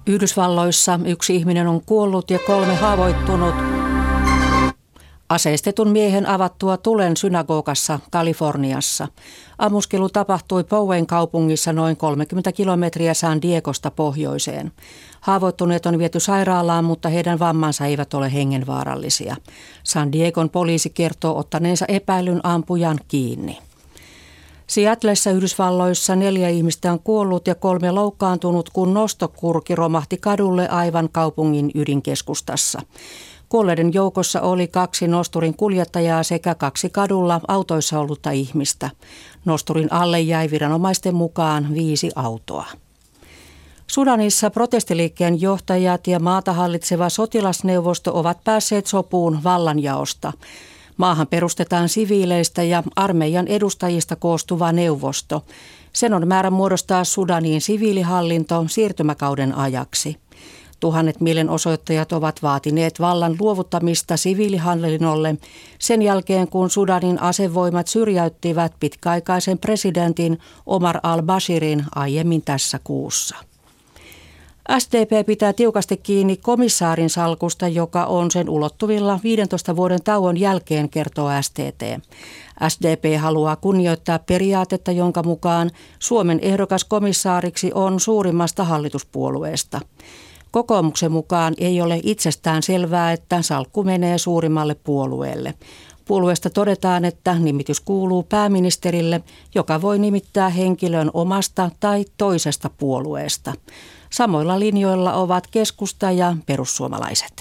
Yhdysvalloissa 1 ihminen on kuollut ja 3 haavoittunut aseistetun miehen avattua tulen synagogassa Kaliforniassa. Ammuskelu tapahtui Bowen kaupungissa noin 30 kilometriä San Diegosta pohjoiseen. Haavoittuneet on viety sairaalaan, mutta heidän vammansa eivät ole hengenvaarallisia. San Diegon poliisi kertoo ottaneensa epäilyn ampujan kiinni. Seattlessa Yhdysvalloissa 4 ihmistä on kuollut ja 3 loukkaantunut, kun nostokurki romahti kadulle aivan kaupungin ydinkeskustassa. Kuolleiden joukossa oli 2 nosturin kuljettajaa sekä 2 kadulla autoissa ollutta ihmistä. Nosturin alle jäi viranomaisten mukaan 5 autoa. Sudanissa protestiliikkeen johtajat ja maata hallitseva sotilasneuvosto ovat päässeet sopuun vallanjaosta. Maahan perustetaan siviileistä ja armeijan edustajista koostuva neuvosto. Sen on määrä muodostaa Sudanin siviilihallinto siirtymäkauden ajaksi. 1000 mielenosoittajat ovat vaatineet vallan luovuttamista siviilihallinnolle sen jälkeen, kun Sudanin asevoimat syrjäyttivät pitkäaikaisen presidentin Omar al-Bashirin aiemmin tässä kuussa. SDP pitää tiukasti kiinni komissaarin salkusta, joka on sen ulottuvilla 15 vuoden tauon jälkeen, kertoo STT. SDP haluaa kunnioittaa periaatetta, jonka mukaan Suomen ehdokas komissaariksi on suurimmasta hallituspuolueesta. Kokoomuksen mukaan ei ole itsestään selvää, että salkku menee suurimmalle puolueelle. Puolueesta todetaan, että nimitys kuuluu pääministerille, joka voi nimittää henkilön omasta tai toisesta puolueesta. Samoilla linjoilla ovat keskusta ja perussuomalaiset.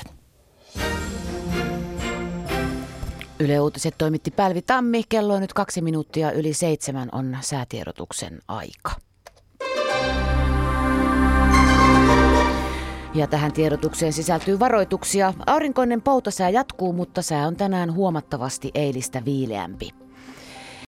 Yle Uutiset toimitti Päivi Tammi. Kello on nyt 2 minuuttia yli 7 on säätiedotuksen aika. Ja tähän tiedotukseen sisältyy varoituksia. Aurinkoinen poutasää jatkuu, mutta sää on tänään huomattavasti eilistä viileämpi.